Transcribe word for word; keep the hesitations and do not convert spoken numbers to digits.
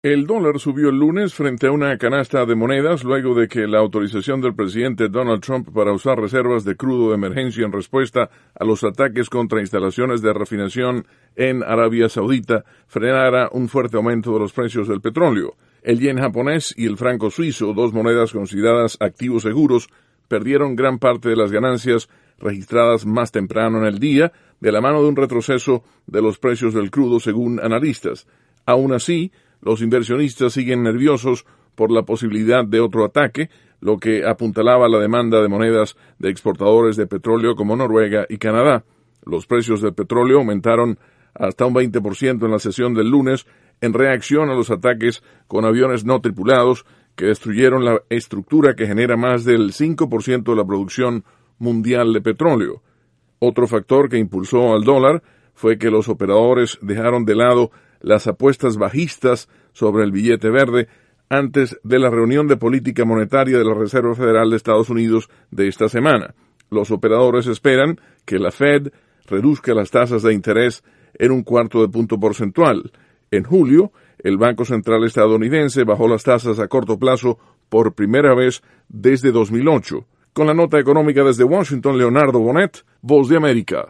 El dólar subió el lunes frente a una canasta de monedas luego de que la autorización del presidente Donald Trump para usar reservas de crudo de emergencia en respuesta a los ataques contra instalaciones de refinación en Arabia Saudita frenara un fuerte aumento de los precios del petróleo. El yen japonés y el franco suizo, dos monedas consideradas activos seguros, perdieron gran parte de las ganancias registradas más temprano en el día, de la mano de un retroceso de los precios del crudo según analistas. Aún así, los inversionistas siguen nerviosos por la posibilidad de otro ataque, lo que apuntalaba la demanda de monedas de exportadores de petróleo como Noruega y Canadá. Los precios del petróleo aumentaron hasta un veinte por ciento en la sesión del lunes en reacción a los ataques con aviones no tripulados que destruyeron la estructura que genera más del cinco por ciento de la producción mundial de petróleo. Otro factor que impulsó al dólar fue que los operadores dejaron de lado las apuestas bajistas sobre el billete verde antes de la reunión de política monetaria de la Reserva Federal de Estados Unidos de esta semana. Los operadores esperan que la Fed reduzca las tasas de interés en un cuarto de punto porcentual. En julio, el Banco Central estadounidense bajó las tasas a corto plazo por primera vez desde dos mil ocho. Con la nota económica desde Washington, Leonardo Bonet, Voz de América.